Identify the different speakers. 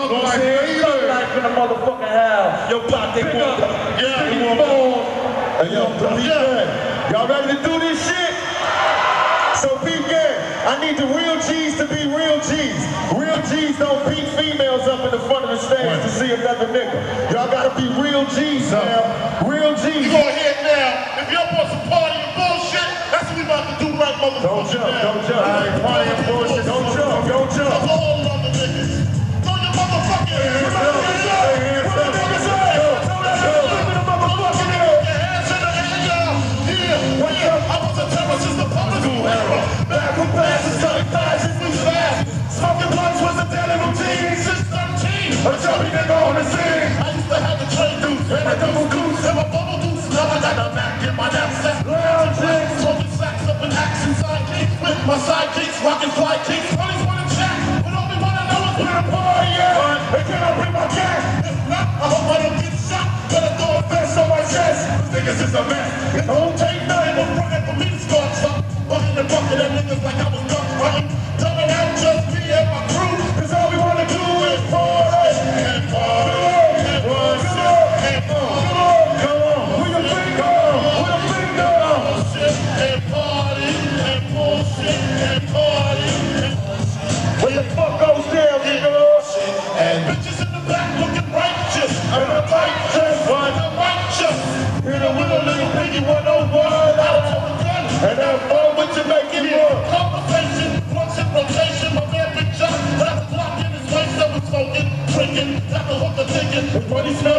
Speaker 1: life, baby.
Speaker 2: Thug life in the motherfucking house.
Speaker 1: Yo, Pop, they want
Speaker 3: Hey, yo, y'all ready to do this shit? So, peep game, I need the real G's to be real G's. Real G's don't beat females up in the front of the stage to see another nigga. Y'all gotta be real G's, man. Real G's.
Speaker 1: You go ahead now. If y'all want some party and bullshit, that's what we about to do right motherfucker.
Speaker 3: Don't jump, don't jump. All right, party and bullshit. Don't jump, don't jump.
Speaker 1: All of the niggas. Throw your motherfucking hands up. I was a terrorist since the public era. Back from passes, selling fashion, we fast. Smoking blunts was a daily routine since 13. A chubby nigga on the scene. I used to have the train dudes and a double goose and my bubble goose. Now I got a Mac in my knapsack. Lounging, smoking sacks up in action sidekicks with my sidekicks, rocking fly kicks. Police wanna chat, but all we wanna know is where the party at. And can I bring my cat? If not, I hope I don't get shot. Better throw a vest on my chest. Niggas is a mess. It don't take nothing but running for me to start something. Fucking the bucket of niggas like I was duck running. Coming out just me and my crew. Cause all we wanna do is party and party and worship and party. Come on, where your finger? Where your finger? Bullshit and party and bullshit and party.
Speaker 3: Where the fuck goes down, nigga?
Speaker 1: And bitches in the back looking righteous. And I'm righteous. I'm righteous.
Speaker 3: Hit her with a little piggy 101. And have fun with you making more.
Speaker 1: Conversation, once in rotation, my man Big John. That's a clock in his waist that was smoking, drinking, got the hook of thinking.
Speaker 3: His money smell